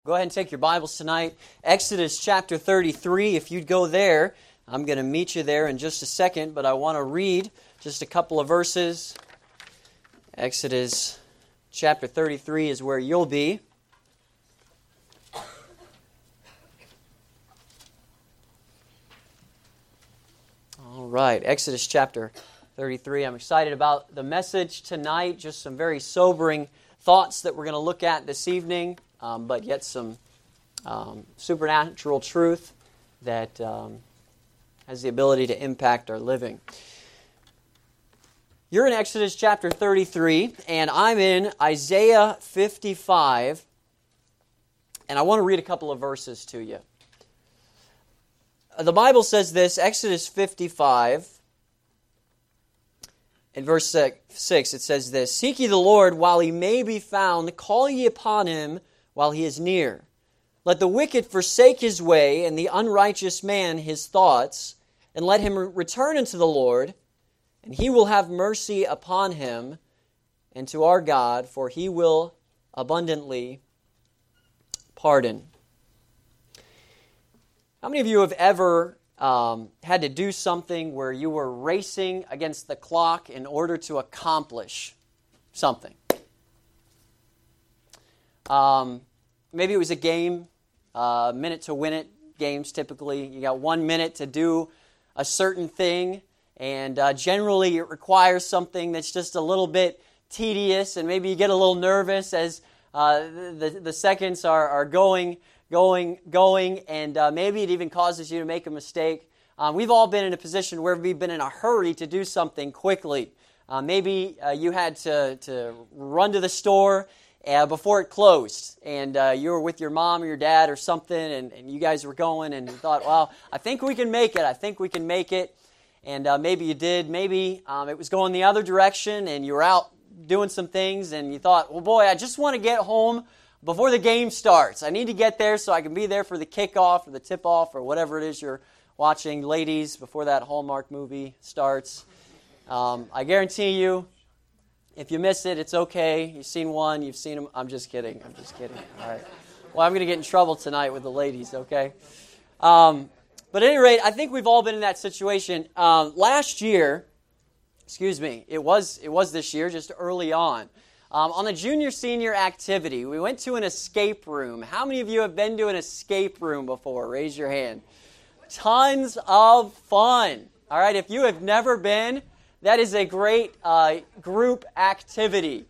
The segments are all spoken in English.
Go ahead and take your Bibles tonight. Exodus chapter 33. If you'd go there, I'm going to meet you there in just a second, but I want to read just a couple of verses. Exodus chapter 33 is where you'll be. All right, Exodus chapter 33. I'm excited about the message tonight. Just some very sobering thoughts that we're going to look at this evening. But yet some supernatural truth that has the ability to impact our living. You're in Exodus chapter 33, and I'm in Isaiah 55, and I want to read a couple of verses to you. The Bible says this, Exodus 55, in verse 6, it says this, "Seek ye the Lord while he may be found, call ye upon him while he is near. Let the wicked forsake his way, and the unrighteous man his thoughts, and let him return unto the Lord, and he will have mercy upon him, and to our God, for he will abundantly pardon." How many of you have ever had to do something where you were racing against the clock in order to accomplish something? Maybe it was a game, minute to win it games typically. You got 1 minute to do a certain thing, and generally it requires something that's just a little bit tedious, and maybe you get a little nervous as the seconds are going, and maybe it even causes you to make a mistake. We've all been in a position where we've been in a hurry to do something quickly. Maybe you had to run to the store before it closed, and you were with your mom or your dad or something, and you guys were going, and you thought, well, I think we can make it, and maybe you did. Maybe it was going the other direction, and you were out doing some things, and you thought, well, boy, I just want to get home before the game starts. I need to get there so I can be there for the kickoff or the tip-off or whatever it is you're watching, ladies, before that Hallmark movie starts. I guarantee you, if you miss it, it's okay. You've seen one, you've seen them. I'm just kidding. All right. Well, I'm going to get in trouble tonight with the ladies, okay? But at any rate, I think we've all been in that situation. Last year, it was this year, just early on the junior-senior activity, we went to an escape room. How many of you have been to an escape room before? Raise your hand. Tons of fun. All right, if you have never been, that is a great group activity.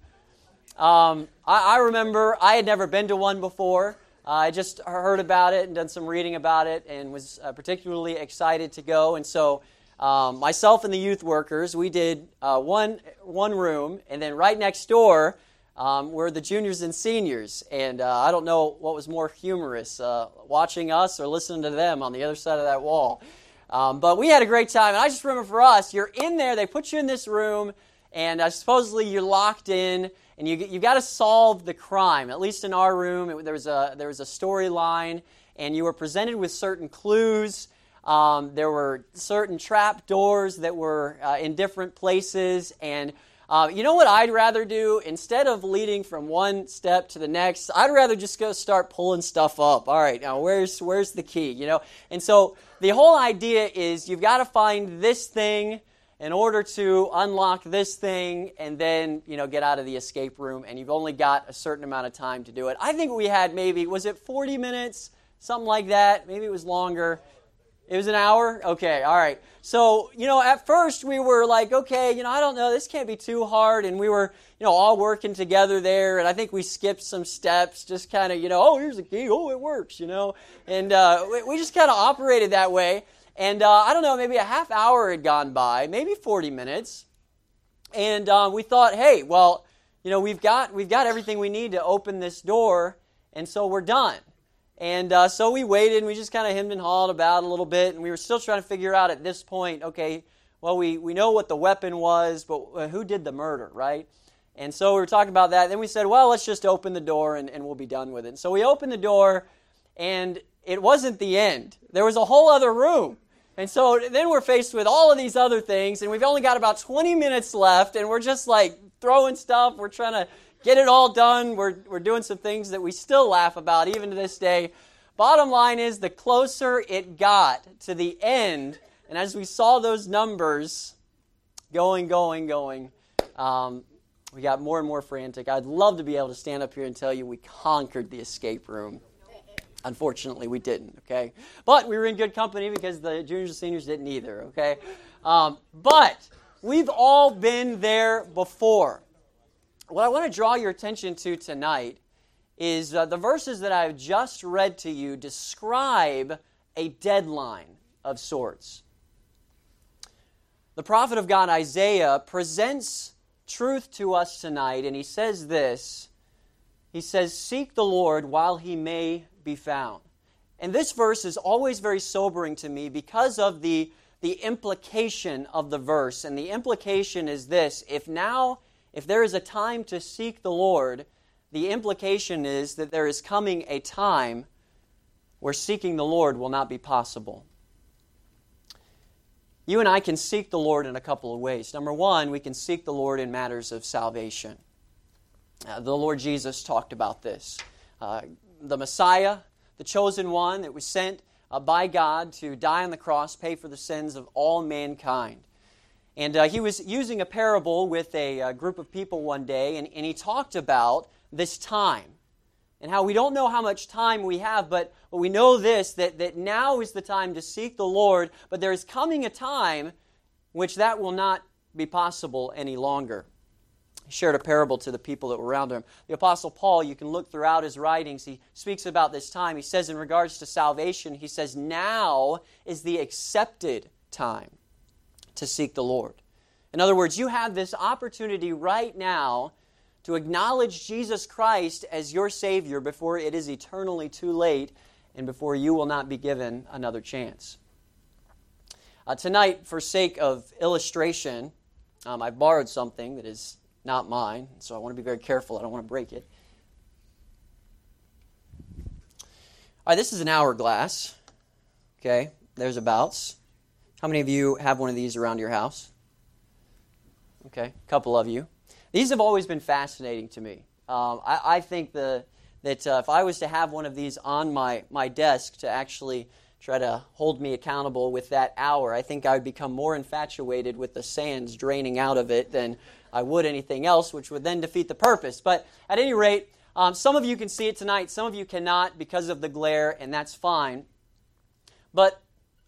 I remember I had never been to one before. I just heard about it and done some reading about it and was particularly excited to go. And so myself and the youth workers, we did one room, and then right next door were the juniors and seniors. And I don't know what was more humorous, watching us or listening to them on the other side of that wall. But we had a great time, and I just remember for us, you're in there, they put you in this room, and supposedly you're locked in, and you got to solve the crime. At least in our room, there was a storyline, and you were presented with certain clues. There were certain trap doors that were in different places, and you know what I'd rather do? Instead of leading from one step to the next, I'd rather just go start pulling stuff up. All right, now where's the key? You know, and so the whole idea is you've got to find this thing in order to unlock this thing, and then get out of the escape room. And you've only got a certain amount of time to do it. I think we had was it 40 minutes, something like that? Maybe it was longer. It was an hour? Okay, all right. So, at first we were like, okay, I don't know, this can't be too hard. And we were, all working together there. And I think we skipped some steps, just kind of, oh, here's the key. Oh, it works, And we just kind of operated that way. And I don't know, maybe a half hour had gone by, maybe 40 minutes. And we thought, hey, well, we've got everything we need to open this door. And so we're done. And so we waited, and we just kind of hemmed and hawed about a little bit, and we were still trying to figure out at this point, okay, well, we know what the weapon was, but who did the murder, right? And so we were talking about that. Then we said, well, let's just open the door, and we'll be done with it. And so we opened the door, and it wasn't the end. There was a whole other room. And so then we're faced with all of these other things, and we've only got about 20 minutes left, and we're just like throwing stuff. We're trying to get it all done. We're doing some things that we still laugh about even to this day. Bottom line is, the closer it got to the end, and as we saw those numbers going, we got more and more frantic. I'd love to be able to stand up here and tell you we conquered the escape room. Unfortunately, we didn't, okay? But we were in good company because the juniors and seniors didn't either, okay? But we've all been there before. What I want to draw your attention to tonight is the verses that I've just read to you describe a deadline of sorts. The prophet of God, Isaiah, presents truth to us tonight, and he says this. He says, "Seek the Lord while he may be found." And this verse is always very sobering to me because of the implication of the verse. And the implication is this: if there is a time to seek the Lord, the implication is that there is coming a time where seeking the Lord will not be possible. You and I can seek the Lord in a couple of ways. Number one, we can seek the Lord in matters of salvation. The Lord Jesus talked about this. The Messiah, the chosen one that was sent by God to die on the cross, pay for the sins of all mankind. And he was using a parable with a group of people one day, and he talked about this time and how we don't know how much time we have, but we know this, that now is the time to seek the Lord, but there is coming a time which that will not be possible any longer. He shared a parable to the people that were around him. The Apostle Paul, you can look throughout his writings, he speaks about this time. He says in regards to salvation, he says, now is the accepted time to seek the Lord. In other words, you have this opportunity right now to acknowledge Jesus Christ as your Savior before it is eternally too late and before you will not be given another chance. Tonight, for sake of illustration, I've borrowed something that is not mine, so I want to be very careful. I don't want to break it. All right, this is an hourglass. Okay, there's abouts. How many of you have one of these around your house? Okay, a couple of you. These have always been fascinating to me. I think that if I was to have one of these on my desk to actually try to hold me accountable with that hour, I think I would become more infatuated with the sands draining out of it than I would anything else, which would then defeat the purpose. But at any rate, some of you can see it tonight, some of you cannot because of the glare, and that's fine. But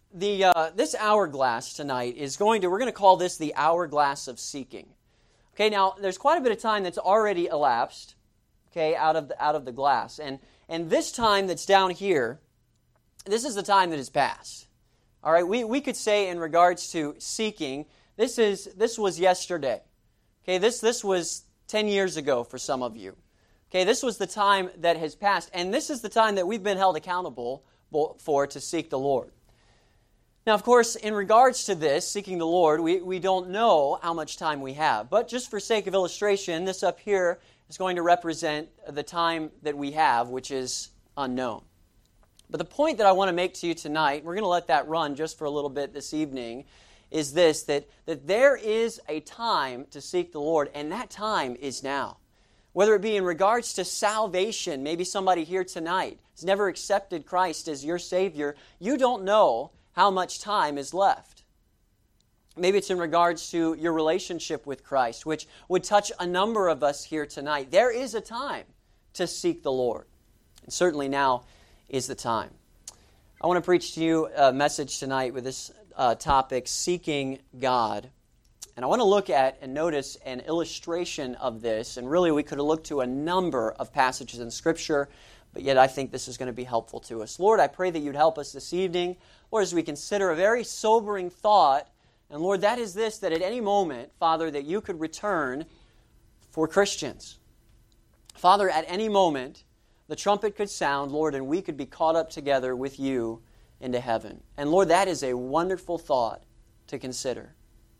this hourglass tonight we're going to call this the hourglass of seeking. Okay, now there's quite a bit of time that's already elapsed, okay, out of the glass, and this time that's down here, this is the time that has passed. All right, we could say in regards to seeking, this was yesterday. Okay, this was 10 years ago for some of you. Okay, this was the time that has passed, and this is the time that we've been held accountable for to seek the Lord. Now, of course, in regards to this, seeking the Lord, we don't know how much time we have. But just for sake of illustration, this up here is going to represent the time that we have, which is unknown. But the point that I want to make to you tonight, we're going to let that run just for a little bit this evening, is this, that there is a time to seek the Lord, and that time is now. Whether it be in regards to salvation, maybe somebody here tonight has never accepted Christ as your Savior, you don't know how much time is left. Maybe it's in regards to your relationship with Christ, which would touch a number of us here tonight. There is a time to seek the Lord, and certainly now is the time. I want to preach to you a message tonight with this topic, Seeking God. And I want to look at and notice an illustration of this, and really we could have looked to a number of passages in Scripture, but yet I think this is going to be helpful to us. Lord, I pray that you'd help us this evening, Lord, as we consider a very sobering thought. And Lord, that is this, that at any moment, Father, that you could return for Christians. Father, at any moment, the trumpet could sound, Lord, and we could be caught up together with you into heaven. And Lord, that is a wonderful thought to consider.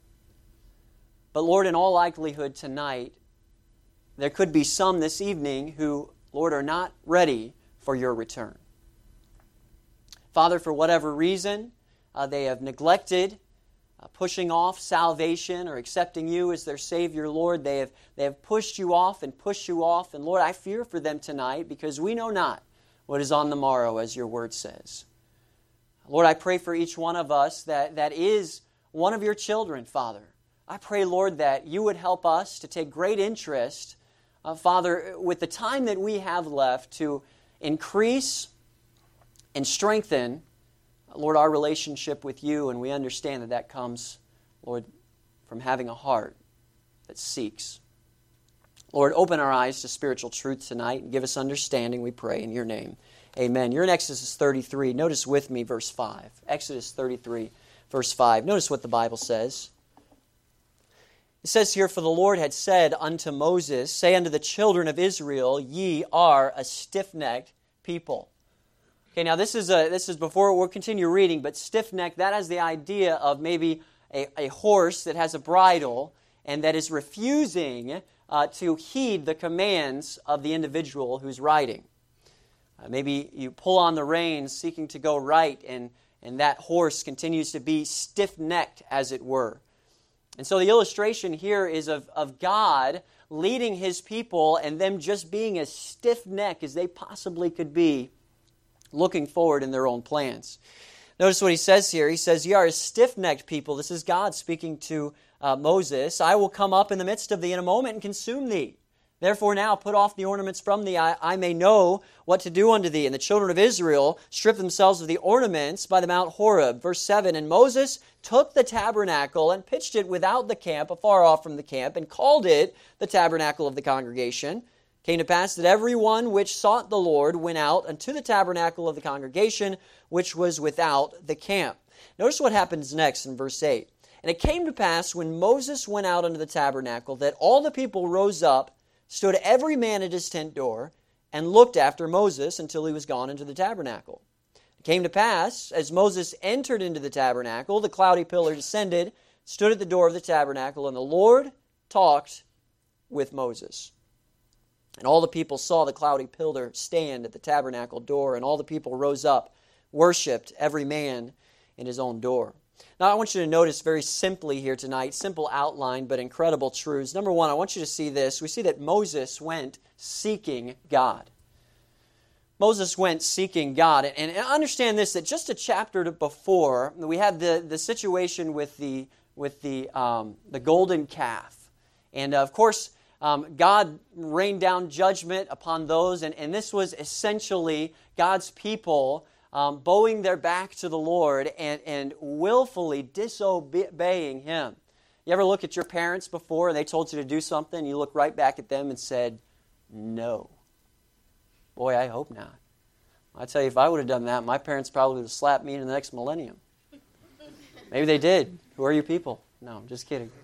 But Lord, in all likelihood tonight, there could be some this evening who, Lord, are not ready for your return. Father, for whatever reason, they have neglected pushing off salvation or accepting you as their Savior, Lord. They have pushed you off. And Lord, I fear for them tonight because we know not what is on the morrow, as your word says. Lord, I pray for each one of us that is one of your children, Father. I pray, Lord, that you would help us to take great interest, Father, with the time that we have left to increase and strengthen, Lord, our relationship with you. And we understand that comes, Lord, from having a heart that seeks. Lord, open our eyes to spiritual truth tonight and give us understanding, we pray, in your name. Amen. You're in Exodus 33. Notice with me verse 5. Exodus 33, verse 5. Notice what the Bible says. It says here, "For the Lord had said unto Moses, Say unto the children of Israel, Ye are a stiff-necked people." Okay, now this is before we'll continue reading, but stiff-necked, that has the idea of maybe a horse that has a bridle and that is refusing to heed the commands of the individual who's riding. Maybe you pull on the reins seeking to go right, and that horse continues to be stiff-necked, as it were. And so the illustration here is of God leading His people and them just being as stiff-necked as they possibly could be, looking forward in their own plans. Notice what He says here. He says, "Ye are a stiff-necked people." This is God speaking to Moses. "I will come up in the midst of thee in a moment and consume thee. Therefore now put off the ornaments from thee, I may know what to do unto thee." And the children of Israel stripped themselves of the ornaments by the Mount Horeb. Verse 7, "And Moses took the tabernacle and pitched it without the camp, afar off from the camp, and called it the tabernacle of the congregation. Came to pass that every one which sought the Lord went out unto the tabernacle of the congregation, which was without the camp." Notice what happens next in verse 8. "And it came to pass when Moses went out unto the tabernacle that all the people rose up, stood every man at his tent door, and looked after Moses until he was gone into the tabernacle. It came to pass, as Moses entered into the tabernacle, the cloudy pillar descended, stood at the door of the tabernacle, and the Lord talked with Moses. And all the people saw the cloudy pillar stand at the tabernacle door, and all the people rose up, worshipped every man in his own door." Now I want you to notice very simply here tonight, simple outline, but incredible truths. Number one, I want you to see this. We see that Moses went seeking God. Moses went seeking God. And understand this, that just a chapter before, we had the situation with the golden calf. And of course, God rained down judgment upon those, and this was essentially God's people bowing their back to the Lord and willfully disobeying Him. You ever look at your parents before and they told you to do something, you look right back at them and said, "No." Boy, I hope not. I tell you, if I would have done that, my parents probably would have slapped me in the next millennium. Maybe they did. Who are you people? No, I'm just kidding.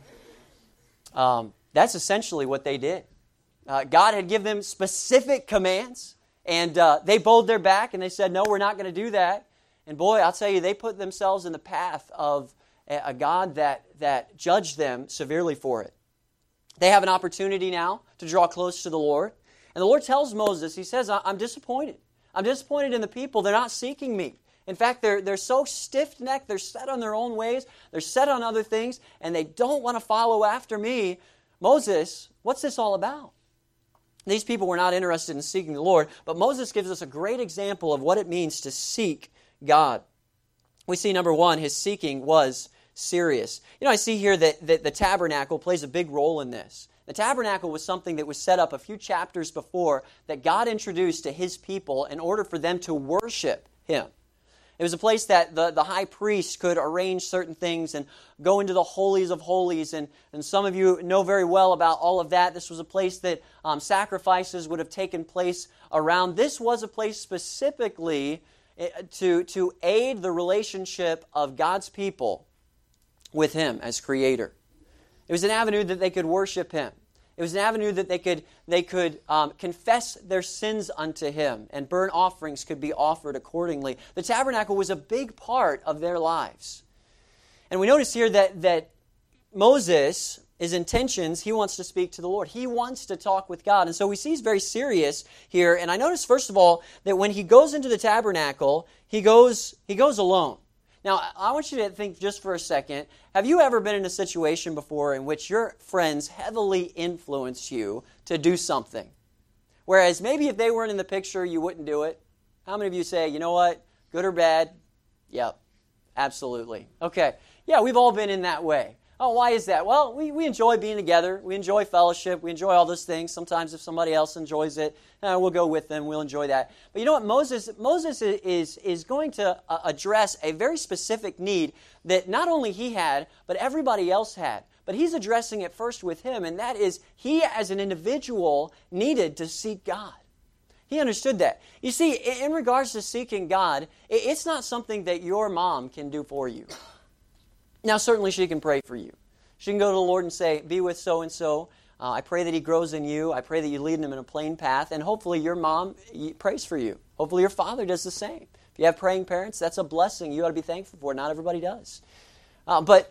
That's essentially what they did. God had given them specific commands, and they bowed their back and they said, "No, we're not going to do that." And boy, I'll tell you, they put themselves in the path of a God that judged them severely for it. They have an opportunity now to draw close to the Lord. And the Lord tells Moses, He says, I'm disappointed. I'm disappointed in the people. They're not seeking me. In fact, they're so stiff-necked, they're set on their own ways, they're set on other things, and they don't want to follow after me. Moses, what's this all about? These people were not interested in seeking the Lord, but Moses gives us a great example of what it means to seek God. We see, number one, his seeking was serious. I see here that the tabernacle plays a big role in this. The tabernacle was something that was set up a few chapters before that God introduced to His people in order for them to worship Him. It was a place that the high priest could arrange certain things and go into the holies of holies. And some of you know very well about all of that. This was a place that sacrifices would have taken place around. This was a place specifically to aid the relationship of God's people with Him as Creator. It was an avenue that they could worship Him. It was an avenue that they could confess their sins unto Him, and burnt offerings could be offered accordingly. The tabernacle was a big part of their lives. And we notice here that Moses, his intentions, he wants to speak to the Lord. He wants to talk with God. And so we see he's very serious here. And I notice, first of all, that when he goes into the tabernacle, he goes alone. Now, I want you to think just for a second, have you ever been in a situation before in which your friends heavily influence you to do something? Whereas maybe if they weren't in the picture, you wouldn't do it. How many of you say, you know what, good or bad? Yep, absolutely. Okay, yeah, we've all been in that way. Oh, why is that? Well, we enjoy being together. We enjoy fellowship. We enjoy all those things. Sometimes if somebody else enjoys it, we'll go with them. We'll enjoy that. But you know what? Moses is going to address a very specific need that not only he had, but everybody else had. But he's addressing it first with him, and that is he as an individual needed to seek God. He understood that. You see, in regards to seeking God, it's not something that your mom can do for you. Now, certainly she can pray for you. She can go to the Lord and say, be with so-and-so. I pray that he grows in you. I pray that you lead him in a plain path. And hopefully your mom prays for you. Hopefully your father does the same. If you have praying parents, that's a blessing you ought to be thankful for. Not everybody does. But